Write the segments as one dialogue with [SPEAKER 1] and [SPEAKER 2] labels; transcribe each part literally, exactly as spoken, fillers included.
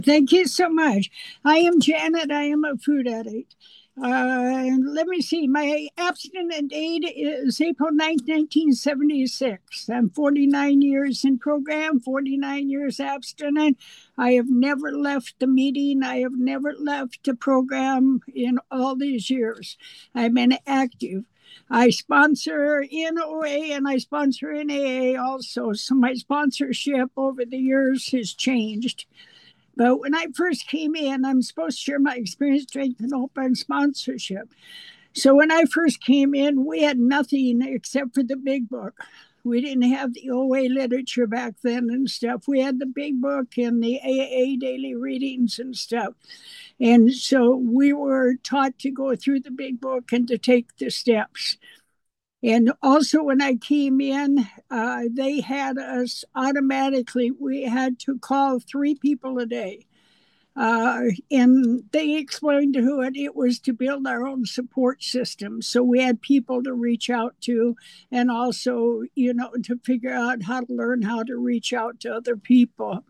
[SPEAKER 1] Thank you so much. I am Janet. I am a food addict. Uh, let me see. My abstinent date is April ninth, nineteen seventy-six. I'm forty-nine years in program, forty-nine years abstinent. I have never left the meeting. I have never left the program in all these years. I've been active. I sponsor N O A and I sponsor N A A also. So my sponsorship over the years has changed. But when I first came in, I'm supposed to share my experience, strength, and hope and sponsorship. So when I first came in, we had nothing except for the big book. We didn't have the O A literature back then and stuff. We had the big book and the A A daily readings and stuff. And so we were taught to go through the big book and to take the steps. And also, when I came in, uh, they had us automatically, we had to call three people a day. Uh, and they explained to it, it was to build our own support system. So we had people to reach out to, and also, you know, to figure out how to learn how to reach out to other people.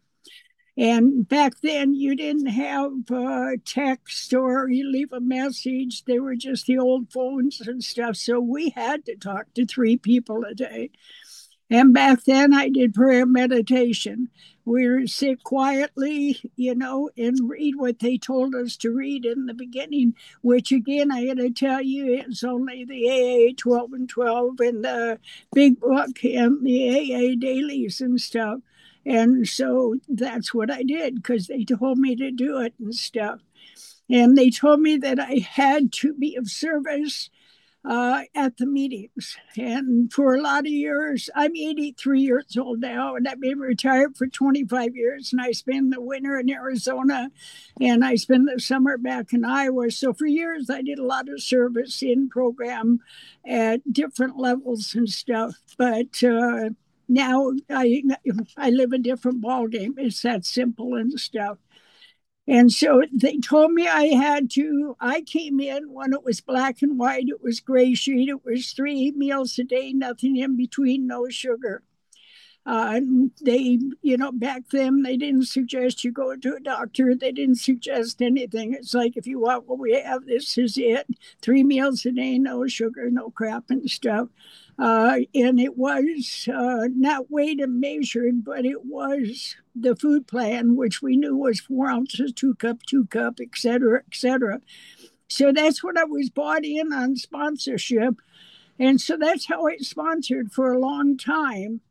[SPEAKER 1] And back then, you didn't have uh, text or you leave a message. They were just the old phones and stuff. So we had to talk to three people a day. And back then, I did prayer meditation. We would sit quietly, you know, and read what they told us to read in the beginning, which again, I got to tell you, it's only the A A twelve and twelve and the big book and the A A dailies and stuff. And so that's what I did because they told me to do it and stuff. And they told me that I had to be of service uh, at the meetings. And for a lot of years, I'm eighty-three years old now, and I've been retired for twenty-five years. And I spend the winter in Arizona, and I spend the summer back in Iowa. So for years, I did a lot of service in program at different levels and stuff. But uh, now I I live a different ballgame. It's that simple and stuff. And so they told me I had to. I came in when it was black and white. It was gray sheet. It was three meals a day, nothing in between, no sugar. Uh, and they, you know, back then they didn't suggest you go to a doctor. They didn't suggest anything. It's like, if you want what we have, this is it. Three meals a day, no sugar, no crap and stuff. Uh, and it was uh, not weighed and measured, but it was the food plan, which we knew was four ounces, two cup, two cup, et cetera, et cetera. So that's what I was bought in on sponsorship. And so that's how I sponsored for a long time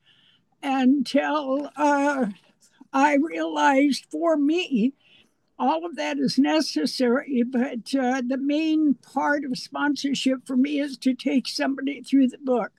[SPEAKER 1] until uh, I realized for me, all of that is necessary, but uh, the main part of sponsorship for me is to take somebody through the book.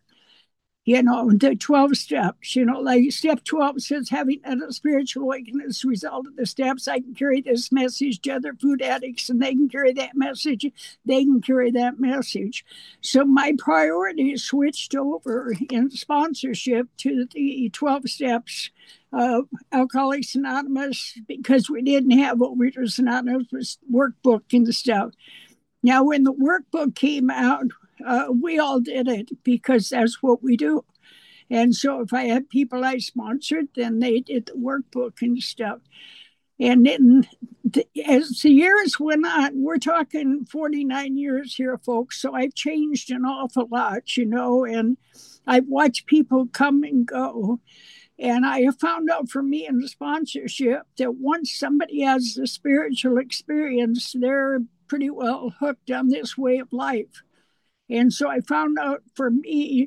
[SPEAKER 1] You know, the twelve steps, you know, like step twelve says, having had a spiritual awakening as a result of the steps, I can carry this message to other food addicts and they can carry that message. They can carry that message. So my priority switched over in sponsorship to the twelve steps of Alcoholics Anonymous because we didn't have Overeaters Anonymous workbook and stuff. Now, when the workbook came out, uh, we all did it because that's what we do. And so if I had people I sponsored, then they did the workbook and stuff. And then the, as the years went on, we're talking forty-nine years here, folks. So I've changed an awful lot, you know, and I've watched people come and go. And I have found out for me in the sponsorship that once somebody has a spiritual experience, they're pretty well hooked on this way of life. And so I found out for me,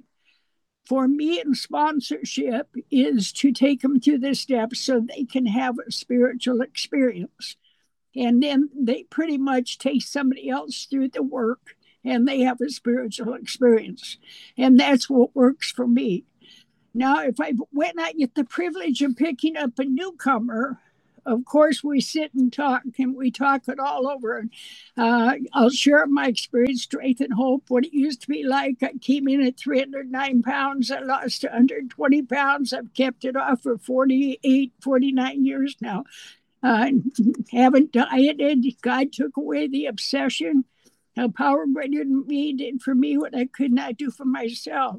[SPEAKER 1] for me in sponsorship is to take them through the steps so they can have a spiritual experience. And then they pretty much take somebody else through the work and they have a spiritual experience. And that's what works for me. Now, if I went and I get the privilege of picking up a newcomer, of course, we sit and talk, and we talk it all over. Uh, I'll share my experience, strength, and hope, what it used to be like. I came in at three hundred nine pounds. I lost one hundred twenty pounds. I've kept it off for forty-eight, forty-nine years now. Uh, haven't dieted. God took away the obsession. A power greater than me did for me what I could not do for myself.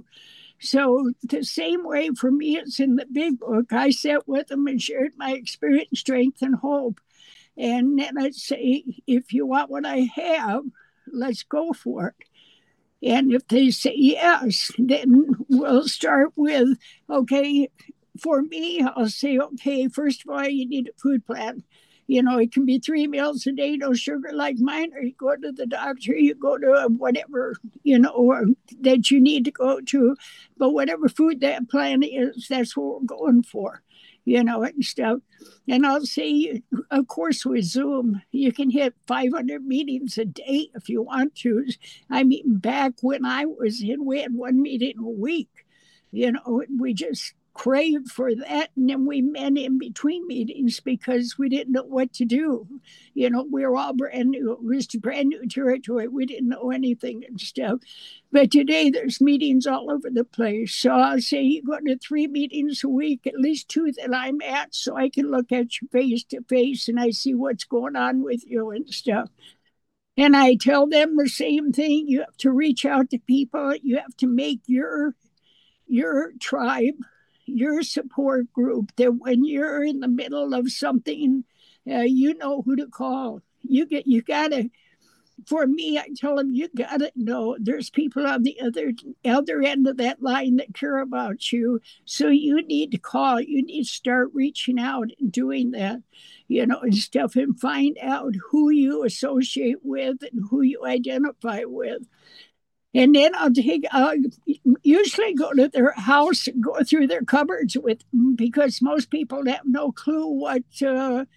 [SPEAKER 1] So the same way for me, it's in the big book. I sat with them and shared my experience, strength, and hope. And then I'd say, if you want what I have, let's go for it. And if they say yes, then we'll start with, okay, for me, I'll say, okay, first of all, you need a food plan. You know, it can be three meals a day, no sugar like mine, or you go to the doctor, you go to whatever, you know, that you need to go to. But whatever food that plan is, that's what we're going for, you know, and stuff. And I'll say, of course, with Zoom, you can hit five hundred meetings a day if you want to. I mean, back when I was in, we had one meeting a week. You know, we just craved for that. And then we met in between meetings because we didn't know what to do. You know, we were all brand new. It was brand new territory. We didn't know anything and stuff. But today there's meetings all over the place. So I'll say you go to three meetings a week, at least two that I'm at, so I can look at you face to face and I see what's going on with you and stuff. And I tell them the same thing. You have to reach out to people. You have to make your your tribe, your support group, that when you're in the middle of something, uh, you know who to call. You get you gotta. For me, I tell them you gotta know there's people on the other other end of that line that care about you. So you need to call. You need to start reaching out and doing that, you know, and stuff, and find out who you associate with and who you identify with. And then I'll take, I'll usually go to their house and go through their cupboards with them, because most people have no clue what uh,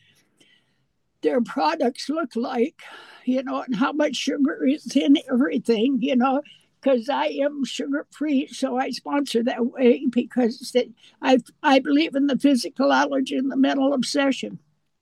[SPEAKER 1] their products look like, you know, and how much sugar is in everything, you know, because I am sugar free. So I sponsor that way because I, I believe in the physical allergy and the mental obsession.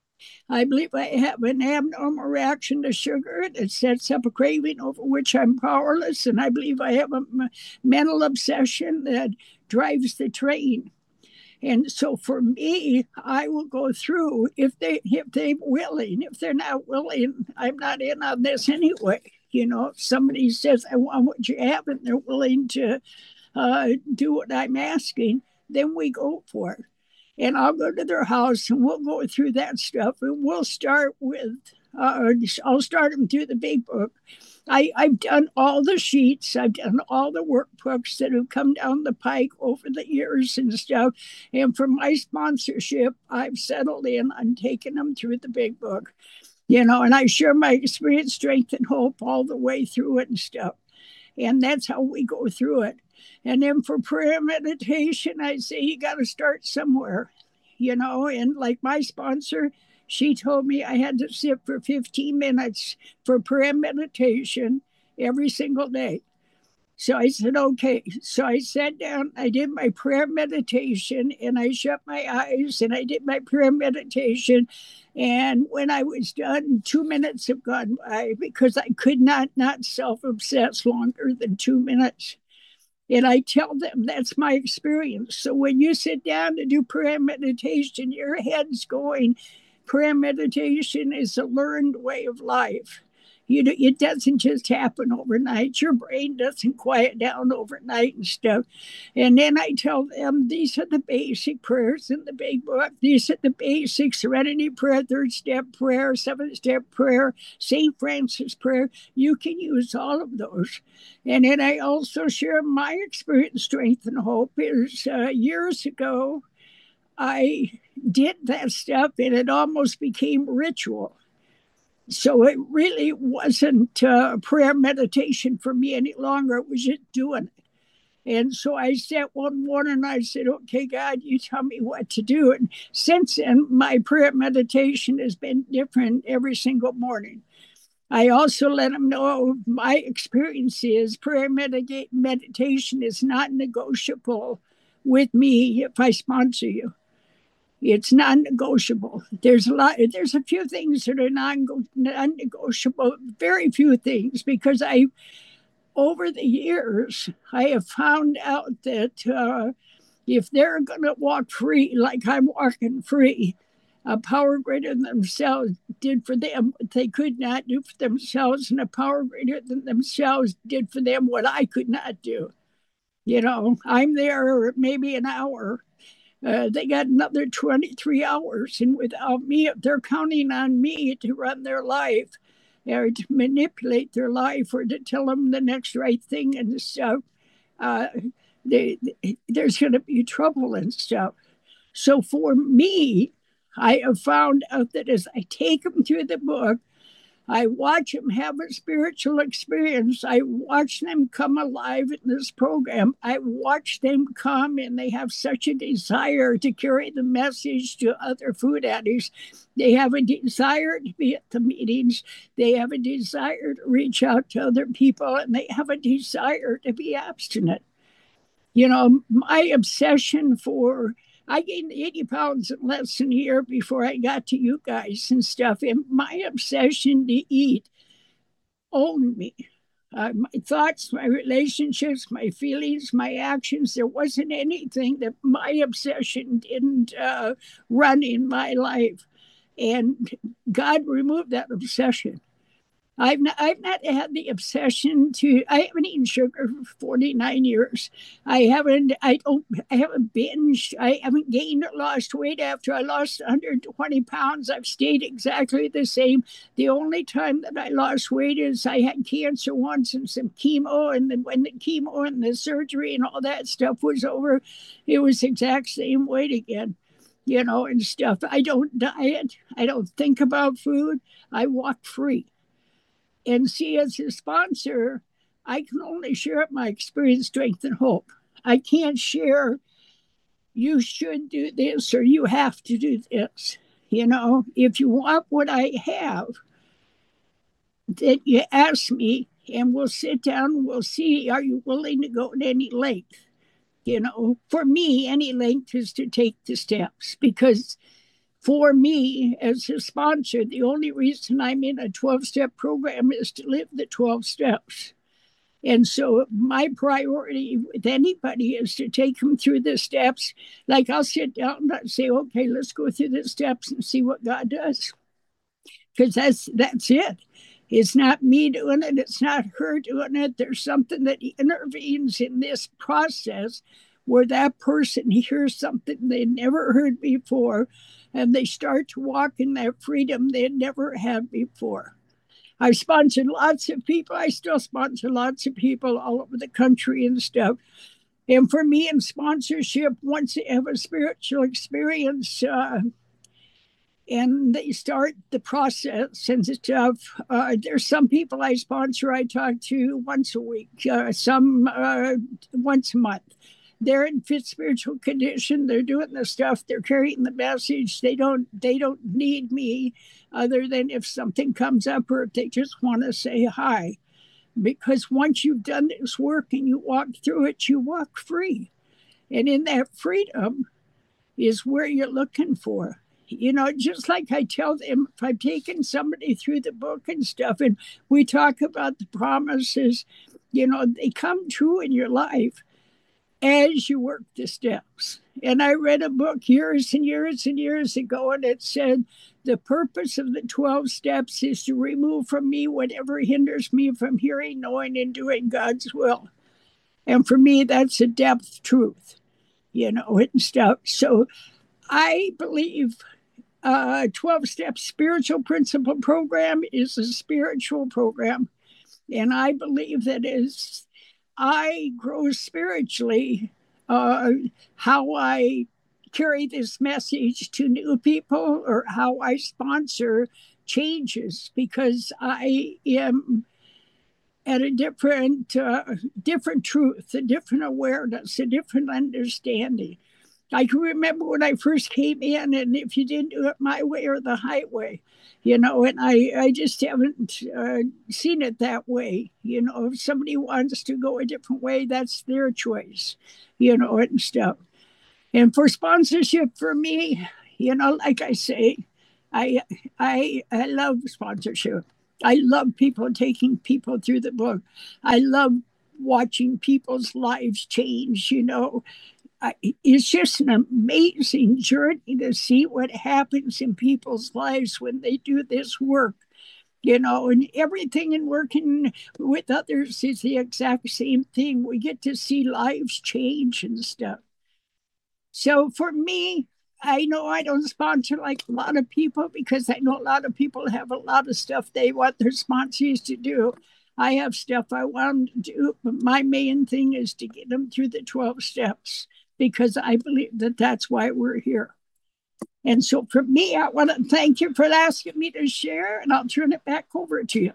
[SPEAKER 1] I believe I have an abnormal reaction to sugar that sets up a craving over which I'm powerless. And I believe I have a mental obsession that drives the train. And so for me, I will go through if they if they're willing. If they're not willing, I'm not in on this anyway. You know, if somebody says, I want what you have, and they're willing to uh, do what I'm asking, then we go for it. And I'll go to their house and we'll go through that stuff. And we'll start with, uh, I'll start them through the big book. I, I've done all the sheets. I've done all the workbooks that have come down the pike over the years and stuff. And for my sponsorship, I've settled in on taking them through the big book, you know, and I share my experience, strength, and hope all the way through it and stuff. And that's how we go through it. And then for prayer meditation, I say you got to start somewhere, you know, and like my sponsor, she told me I had to sit for fifteen minutes for prayer meditation every single day. So I said, okay. So I sat down, I did my prayer meditation, and I shut my eyes and I did my prayer meditation. And when I was done, two minutes have gone by because I could not not self-obsess longer than two minutes. And I tell them that's my experience. So when you sit down to do prayer meditation, your head's going. Prayer meditation is a learned way of life. You know, it doesn't just happen overnight. Your brain doesn't quiet down overnight and stuff. And then I tell them these are the basic prayers in the big book. These are the basic serenity prayer, third step prayer, seventh step prayer, Saint Francis prayer. You can use all of those. And then I also share my experience, strength, and hope. Is uh, years ago, I did that stuff and it almost became ritual. So it really wasn't uh, prayer meditation for me any longer. It was just doing it. And so I sat one morning and I said, okay, God, you tell me what to do. And since then, my prayer meditation has been different every single morning. I also let them know my experience is prayer medita- meditation is not negotiable with me if I sponsor you. It's non-negotiable. There's a lot. There's a few things that are non- non-negotiable. Very few things, because I, over the years, I have found out that uh, if they're going to walk free, like I'm walking free, a power greater than themselves did for them what they could not do for themselves, and a power greater than themselves did for them what I could not do. You know, I'm there maybe an hour. Uh, they got another twenty-three hours, and without me, they're counting on me to run their life or to manipulate their life or to tell them the next right thing and stuff. Uh, they, there's going to be trouble and stuff. So for me, I have found out that as I take them through the book, I watch them have a spiritual experience. I watch them come alive in this program. I watch them come and they have such a desire to carry the message to other food addicts. They have a desire to be at the meetings. They have a desire to reach out to other people, and they have a desire to be abstinent. You know, my obsession for I gained eighty pounds in less than a year before I got to you guys and stuff. And my obsession to eat owned me. Uh, my thoughts, my relationships, my feelings, my actions. There wasn't anything that my obsession didn't uh, run in my life. And God removed that obsession. I've not, I've not had the obsession to. I haven't eaten sugar for forty-nine years. I haven't. I don't. I haven't binged. I haven't gained or lost weight after I lost one hundred twenty pounds. I've stayed exactly the same. The only time that I lost weight is I had cancer once and some chemo, and then when the chemo and the surgery and all that stuff was over, it was the exact same weight again. You know, and stuff. I don't diet. I don't think about food. I walk free. And see, as a sponsor, I can only share my experience, strength, and hope. I can't share, you should do this or you have to do this. You know, if you want what I have, then you ask me and we'll sit down and we'll see, are you willing to go to any length? You know, for me, any length is to take the steps because for me, as a sponsor, the only reason I'm in a twelve-step program is to live the twelve steps. And so my priority with anybody is to take them through the steps. Like I'll sit down and say, okay, let's go through the steps and see what God does. Because that's, that's it. It's not me doing it. It's not her doing it. There's something that intervenes in this process where that person hears something they never heard before, and they start to walk in that freedom they never had before. I've sponsored lots of people. I still sponsor lots of people all over the country and stuff. And for me in sponsorship, once they have a spiritual experience, uh, and they start the process and stuff. Uh, there's some people I sponsor I talk to once a week, uh, some uh, once a month. They're in fit spiritual condition. They're doing the stuff. They're carrying the message. They don't. They don't need me, other than if something comes up or if they just want to say hi. Because once you've done this work and you walk through it, you walk free, and in that freedom is where you're looking for. You know, just like I tell them, if I've taken somebody through the book and stuff, and we talk about the promises, you know, they come true in your life as you work the steps. And I read a book years and years and years ago, and it said, the purpose of the twelve steps is to remove from me whatever hinders me from hearing, knowing, and doing God's will. And for me, that's a depth truth, you know, and stuff. So I believe uh, twelve-step spiritual principle program is a spiritual program. And I believe that as I grow spiritually, uh, how I carry this message to new people or how I sponsor changes because I am at a different, uh, different truth, a different awareness, a different understanding. I can remember when I first came in, and if you didn't do it my way or the highway, you know, and I, I just haven't uh, seen it that way. You know, if somebody wants to go a different way, that's their choice, you know, and stuff. And for sponsorship for me, you know, like I say, I I I love sponsorship. I love people taking people through the book. I love watching people's lives change, you know. I, it's just an amazing journey to see what happens in people's lives when they do this work, you know, and everything in working with others is the exact same thing. We get to see lives change and stuff. So for me, I know I don't sponsor like a lot of people because I know a lot of people have a lot of stuff they want their sponsees to do. I have stuff I want to do, but my main thing is to get them through the twelve steps because I believe that that's why we're here. And so for me, I want to thank you for asking me to share, and I'll turn it back over to you.